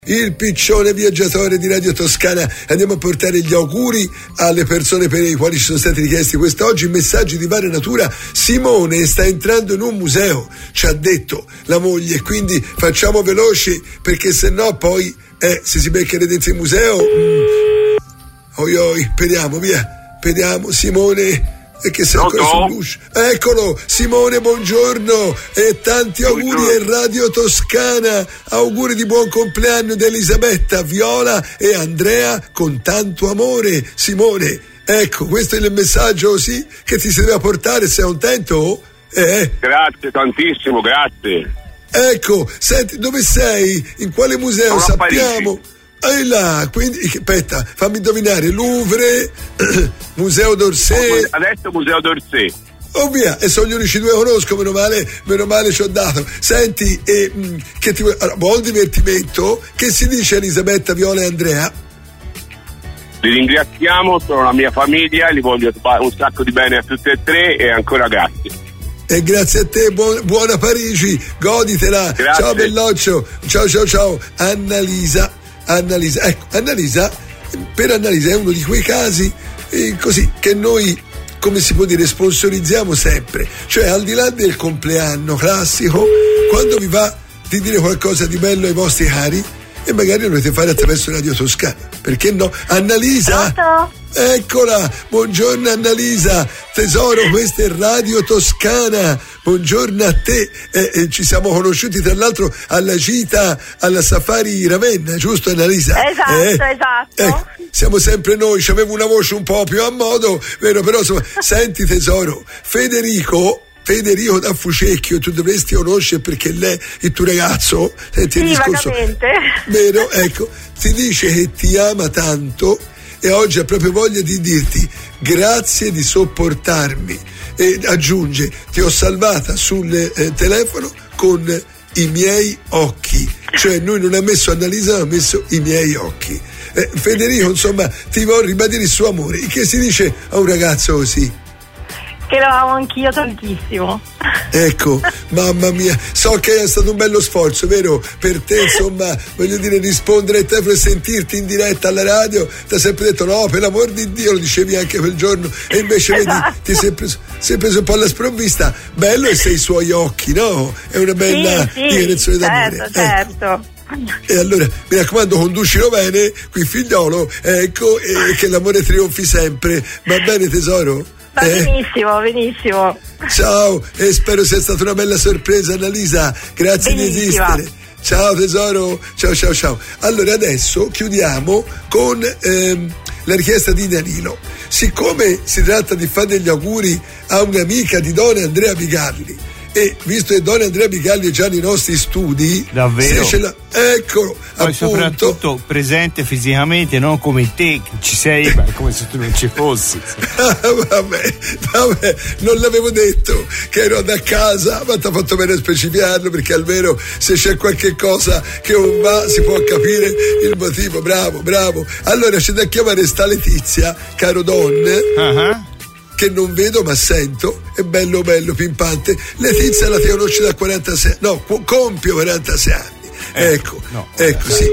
Il piccione viaggiatore di Radio Toscana. Andiamo a portare gli auguri alle persone per i quali ci sono stati richiesti quest'oggi messaggi di varia natura. Simone sta entrando in un museo, ci ha detto la moglie, quindi facciamo veloci perché sennò poi se si beccherà dentro il museo speriamo, speriamo. Simone che sei ancora sull'uscio. Eccolo, Simone, buongiorno e tanti auguri a Radio Toscana. Auguri di buon compleanno da Elisabetta, Viola e Andrea con tanto amore. Simone, ecco, questo è il messaggio, sì, che ti si deve portare. Sei contento? Grazie tantissimo, grazie. Ecco, senti, dove sei? In quale museo? Sono Sappiamo. Là, quindi, aspetta, fammi indovinare, Louvre, Museo d'Orsay. Adesso Museo d'Orsay. Oh via, e sono gli unici due che conosco, meno male ci ho dato. Senti, buon divertimento. Che si dice Elisabetta, Viola e Andrea? Li ringraziamo, sono la mia famiglia, li voglio un sacco di bene a tutte e tre e ancora grazie. E grazie a te, buona Parigi, goditela. Grazie. Ciao belloccio, ciao. Annalisa, ecco, per Annalisa è uno di quei casi così che noi, come si può dire, sponsorizziamo sempre, cioè al di là del compleanno classico, quando vi va di dire qualcosa di bello ai vostri cari e magari lo dovete fare attraverso Radio Toscana, perché no? Annalisa? Pronto? Eccola, buongiorno Annalisa, tesoro, questa è Radio Toscana, buongiorno a te, ci siamo conosciuti tra l'altro alla gita alla Safari Ravenna, giusto Annalisa? Esatto. Siamo sempre noi, c'avevo una voce un po' più a modo, vero? Però insomma, senti tesoro, Federico da Fucecchio, tu dovresti conoscere perché lei, il tuo ragazzo, senti il discorso, vagamente. Vero? Ecco, ti dice che ti ama tanto e oggi ha proprio voglia di dirti grazie di sopportarmi e aggiunge ti ho salvata sul telefono con i miei occhi, cioè lui non ha messo Annalisa, ha messo i miei occhi. Federico insomma ti vuol ribadire il suo amore, che si dice a un ragazzo così? Che lo amo anch'io tantissimo. Ecco, mamma mia, so che è stato un bello sforzo, vero? Per te, insomma, voglio dire, rispondere al telefono e sentirti in diretta alla radio, ti ha sempre detto no, per l'amor di Dio, lo dicevi anche quel giorno, e invece vedi, ti sei preso un po' alla sprovvista. Bello e sei i suoi occhi, no? È una bella dichiarazione d'amore. Certo. Ecco. E allora mi raccomando, conducilo bene, qui figliolo, ecco, e che l'amore trionfi sempre. Va bene tesoro? Va benissimo. Ciao, e spero sia stata una bella sorpresa Annalisa, grazie di esistere. Ciao tesoro, ciao. Allora adesso chiudiamo con la richiesta di Danilo. Siccome si tratta di fare degli auguri a un'amica di Don Andrea Bigalli, e visto che Don Andrea Bigalli è già nei nostri studi, davvero, eccolo, poi appunto, soprattutto presente fisicamente, non come te che ci sei, ma come se tu non ci fossi. vabbè, non l'avevo detto che ero da casa, ma ti ha fatto bene a specificarlo, perché almeno se c'è qualche cosa che non va si può capire il motivo. Bravo. Allora c'è da chiamare sta Letizia, caro Don, che non vedo ma sento, è bello pimpante. Letizia la ti conosce da 46, no, compio 46 anni. Ecco, sì.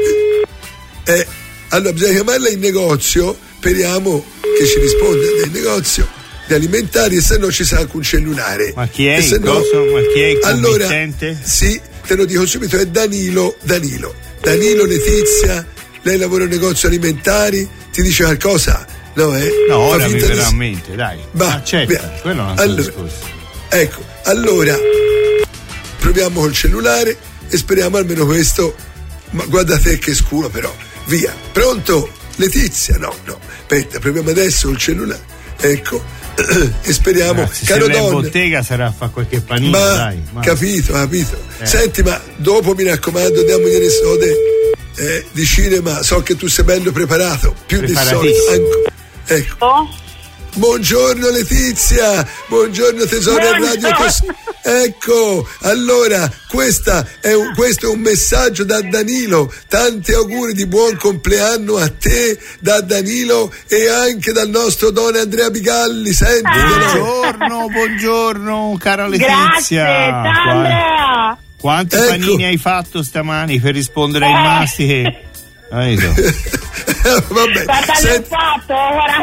Allora bisogna chiamarla in negozio, speriamo che ci risponda del negozio di alimentari, e se no ci sa anche un cellulare. Ma chi è? Ma chi è il allora, committente? sì, te lo dico subito, è Danilo, Letizia, lei lavora in negozio alimentari, ti dice qualcosa? No, ora mi verrà a mente, dai. Accetta, quello è un altro discorso. Ecco, allora proviamo col cellulare e speriamo almeno questo. Ma guarda te che scuro però. Via. Pronto? Letizia? No. Aspetta, proviamo adesso il cellulare. Ecco. E speriamo. Caro se Don, in bottega sarà a fare qualche panino, dai. Capito. Senti, ma dopo mi raccomando, diamogliene sode di cinema. So che tu sei bello preparato, più di solito. Ecco. Buongiorno Letizia, buongiorno tesoro del radio. Ecco, allora questo è un messaggio da Danilo. Tanti auguri di buon compleanno a te da Danilo e anche dal nostro Don Andrea Bigalli. Senti, buongiorno cara Letizia. Grazie, ciao Andrea. Quanti panini hai fatto stamani per rispondere ai mastiche? Vabbè, quanto ho fatto?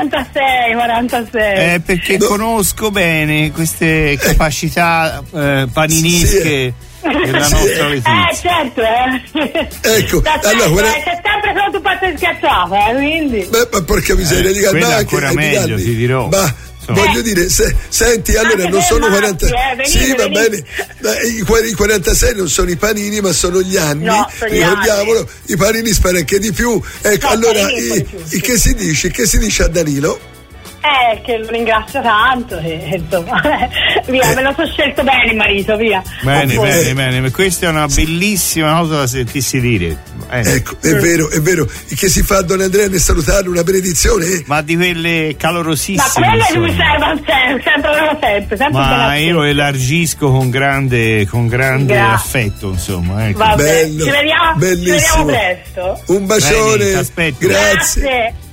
46. Perché conosco bene queste capacità paninische della nostra Letizia. Certo, Ecco, allora c'è sempre solo tu parte schiacciata, quindi. Ma porca miseria, quella ancora meglio, ti dirò. Ma voglio dire, senti, allora non sono 40. Sì, va bene. I 46 non sono i panini, ma sono gli anni. No, ricordiamolo, i panini spero anche di più. Ecco, allora, che si dice? Che si dice a Danilo? Che lo ringrazio tanto, insomma, via, me lo so scelto bene il marito, via. Bene, questa è una bellissima cosa da sentirsi dire. Ecco, è vero, che si fa Don Andrea nel salutare, una benedizione. Ma di quelle calorosissime. Ma quelle mi servono sempre. Ma io lo elargisco con grande affetto, insomma. Ecco. Vabbè, bello, ci vediamo bellissimo. presto. Un bacione. Bene, t'aspetto. Grazie.